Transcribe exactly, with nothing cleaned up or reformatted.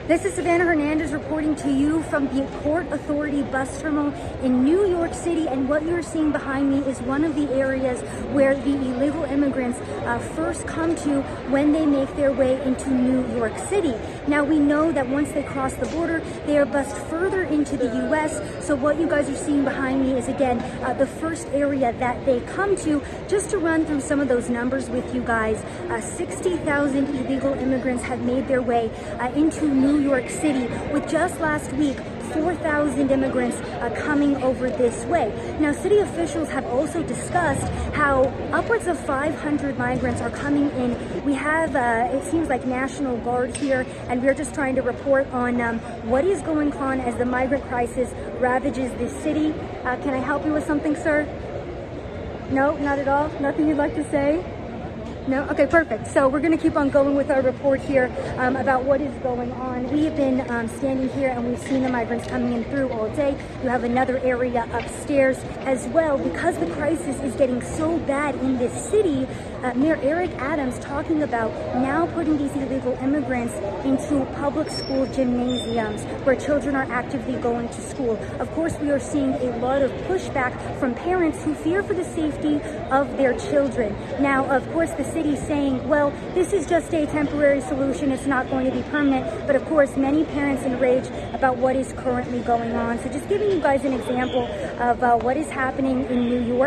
This is Savannah Hernandez reporting to you from the Port Authority bus terminal in New York City, and what you're seeing behind me is one of the areas where the illegal immigrants uh, first come to when they make their way into New York City. Now, we know that once they cross the border, they are bused further into the U S, so what you guys are seeing behind me is, again, uh, the first area that they come to. Just to run through some of those numbers with you guys, uh, sixty thousand illegal immigrants have made their way uh, into New York City, with just last week four thousand immigrants uh, coming over this way. Now, city officials have also discussed how upwards of five hundred migrants are coming in. We have, uh, it seems like National Guard here, and we're just trying to report on um, what is going on as the migrant crisis ravages this city. Uh, can I help you with something, sir? No, not at all? Nothing you'd like to say? No? Okay, perfect. So we're going to keep on going with our report here um, about what is going on. We have been um, standing here and we've seen the migrants coming in through all day. You have another area upstairs as well. Because the crisis is getting so bad in this city, uh, Mayor Eric Adams talking about now putting these illegal immigrants into public school gymnasiums where children are actively going to school. Of course, we are seeing a lot of pushback from parents who fear for the safety of their children. Now, of course, the city saying, well, this is just a temporary solution, it's not going to be permanent, but of course many parents enraged about what is currently going on. So just giving you guys an example of uh, what is happening in New York.